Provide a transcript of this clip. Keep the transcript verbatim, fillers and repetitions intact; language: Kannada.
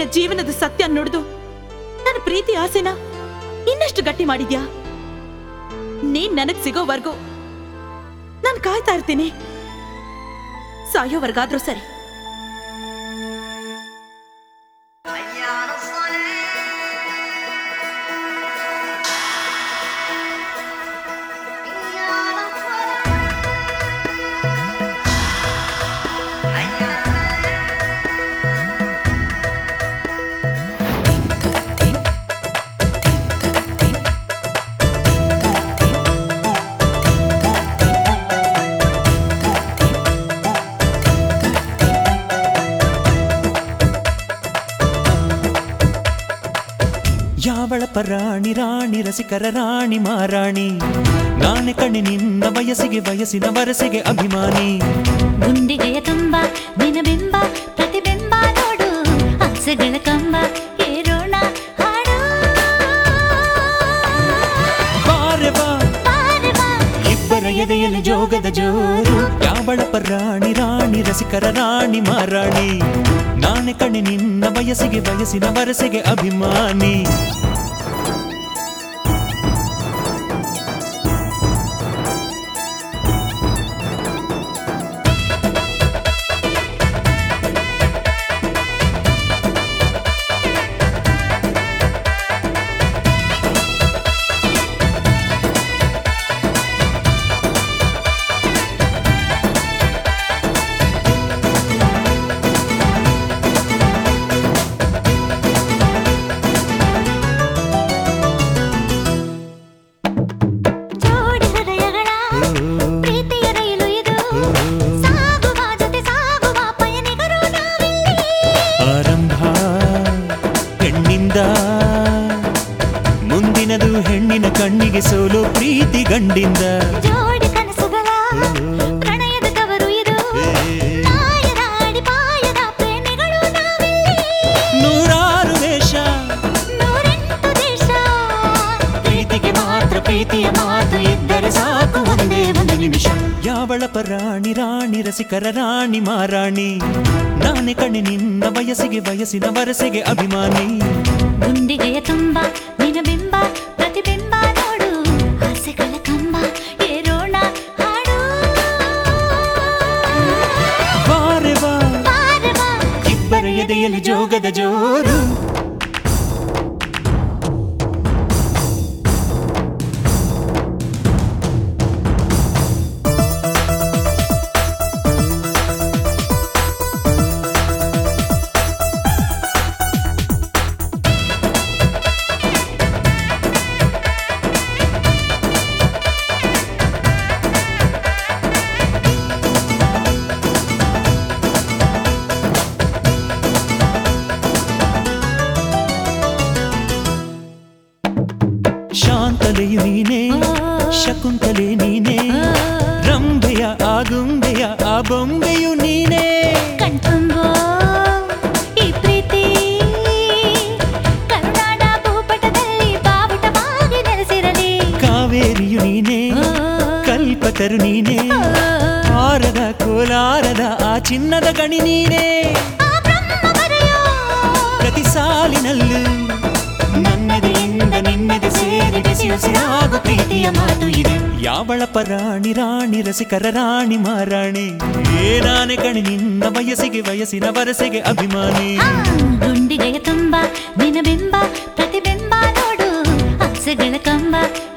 ಜೀವನದ ಸತ್ಯ ನುಡಿದು ನನ್ನ ಪ್ರೀತಿ ಆಸೆನ ಇನ್ನಷ್ಟು ಗಟ್ಟಿ ಮಾಡಿದ್ಯಾ. ನೀನ್ ನನಗ್ ಸಿಗೋವರೆಗೂ ನಾನು ಕಾಯ್ತಾ ಇರ್ತೀನಿ. ಸಾಯೋವರೆಗಾದ್ರೂ ಸರಿ. ಯಾವಳ ಪರಾಣಿ ರಾಣಿ ರಸಿಕರ ರಾಣಿ ಮಾರಾಣಿ, ನಾನೆ ಕಣಿ ನಿನ್ನ ವಯಸ್ಸಿಗೆ ವಯಸ್ಸಿನ ವರಸೆಗೆ ಅಭಿಮಾನಿ. ಗುಂಡಿಗೆಯ ತುಂಬ ದಿನಬಿಂಬ ಪ್ರತಿಬಿಂಬ ನೋಡು, ಆಸೆಗಳ ಕಂಬ ಏರೋಣ ಹಾಡು. ಬಾರೆ ಬಾ ಇಬ್ಬರ ಎದೆಯಲ್ಲಿ ಜೋಗದ ಜೋರು. ಯಾವಳ ಪರಾಣಿ ರಾಣಿ ರಸಿಕರ ರಾಣಿ ಮಾರಾಣಿ, ನಾನೆ ಕಣಿ ನಿನ್ನ ವಯಸ್ಸಿಗೆ ವಯಸ್ಸಿನ ವರಸೆಗೆ ಅಭಿಮಾನಿ. ಮುಂದಿನದು ಹೆಣ್ಣಿನ ಕಣ್ಣಿಗೆ ಸೋಲು ಪ್ರೀತಿ ಗಂಡಿಂದ. ಜೋಡಿ ಕನಸುಗಳ ಪ್ರಣಯದ ಕವರು ಇದು, ನಾಯರಾಡಿ ಪಾಯದ ಪ್ರೇಮಿಗಳು ನಾವಿಲ್ಲಿ. ನೂರಾರು ದೇಶ ನೂರೆಂಟು ದೇಶ, ಪ್ರೀತಿಗೆ ಮಾತ್ರ ಪ್ರೀತಿಯ ಮಾತು ಇದ್ದರೆ ಸಾಕು ಒಂದೇ ಒಂದು ನಿಮಿಷ. ಯಾವಳ ಪರಾಣಿ ರಾಣಿ ರಸಿಕರ ರಾಣಿ ಮಾರಾಣಿ, ನಾನೆ ಕಣಿ ನಿನ್ನ ವಯಸ್ಸಿಗೆ ವಯಸ್ಸಿನ ವರಸೆಗೆ ಅಭಿಮಾನಿ. ಗುಂಡಿಗೆಯ ತುಂಬ ದಿನಬಿಂಬ ಪ್ರತಿಬಿಂಬ ನೋಡು, ಆಸೆಗಳ ಕಂಬ ಏರೋಣ ಹಾಡು. ಬಾರೆ ಬಾ ಇಬ್ಬರ ಎದೆಯಲ್ಲಿ ಜೋಗದ ಜೋರು. ಶಾಂತಲೆಯು ನೀನೇ ಶಕುಂತಲೆ ನೀನೇ, ರಂಬೆಯ ಆಗುಂಬೆಯ ಆ ಬೊಂಬೆಯು ನೀನೇ. ಕಣ್ತುಂಬೋ ಈ ಪ್ರೀತಿ ಕರುನಾಡ ಭೂಪಟದಲ್ಲಿ ಬಾವುಟವಾಗಿ ನೆಲೆಸಿರಲಿ. ಕಾವೇರಿಯು ನೀನೇ ಕಲ್ಪತರು ನೀನೇ, ಆರದ ಕೋಲಾರದ ಆ ಚಿನ್ನದ ಗಣಿ ನೀನೇ. ಪ್ರತಿ ಸಾಲಿನಲ್ಲೂ ನನ್ನೆದೆಯಿಂದ ನಿನ್ನೆದೆ ಸೇರಿ ಬೆಸೆಯುಸಿರಾಗು ಪ್ರೀತಿಯ ಮಾತು ಇದೆ. ಯಾವಳ ಪರಾಣಿ ರಾಣಿ ರಸಿಕರ ರಾಣಿ ಮಾರಾಣಿ, ಏನಾನೆ ಕಣಿ ನಿನ್ನ ವಯಸ್ಸಿಗೆ ವಯಸ್ಸಿನ ವರಸೆಗೆ ಅಭಿಮಾನಿ. ಗುಂಡಿಗೆಯ ತುಂಬ ದಿನಬಿಂಬ ಪ್ರತಿಬಿಂಬ ನೋಡು, ಆಸೆಗಳ ಕಂಬ